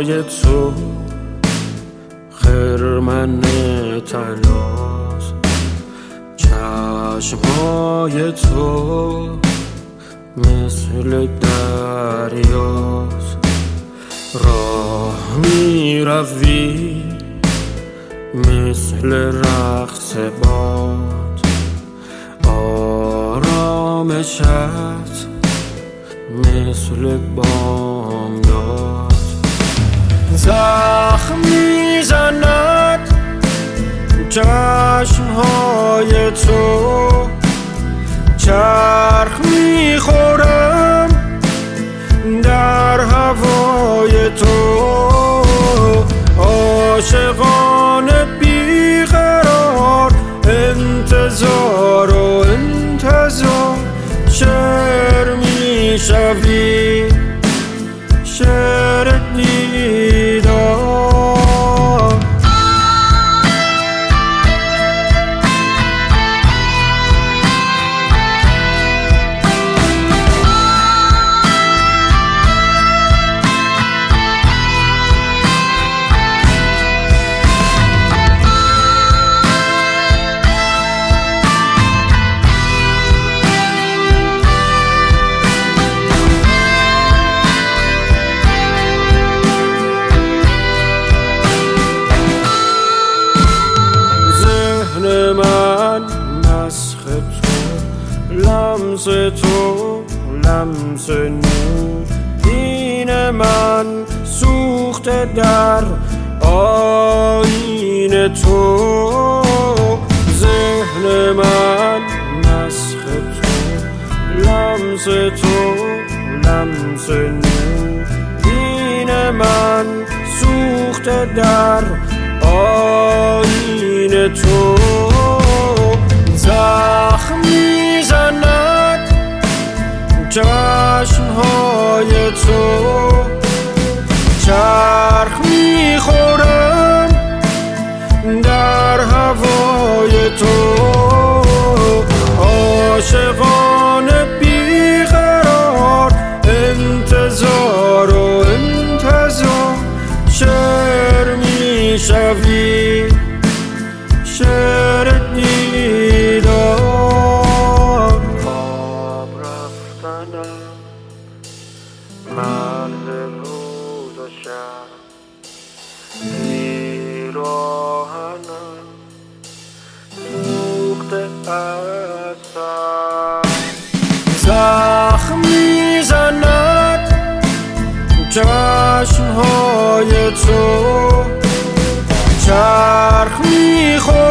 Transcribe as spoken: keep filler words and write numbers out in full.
چشمهای تو خرمن طلاست، چشمهای تو مثل دریاست. راه می روی مثل رقص باد، آرامشت مثل بامداد. زخم میزند چشمهای تو، چرخ میخورم در هوای تو. عاشقانه بیقرار انتظار و انتظار، شعر میشوی شعر دیدار. من مسخ تو، لمس تو لمس نور، دین من سوخته در آیین تو. ذهن من مسخ تو، لمس تو لمس نور، دین من سوخته در آیین تو. زخم میزند چشمهای تو، چرخ میخورم در هوای تو. عاشقانه بیقرار انتظار و انتظار، شعر میشوی شعر دیدار. خواب رفتنم مرز روز و شب، پیراهنم سوخته از سر. زخم میزند چشمهای تو، چرخ میخورد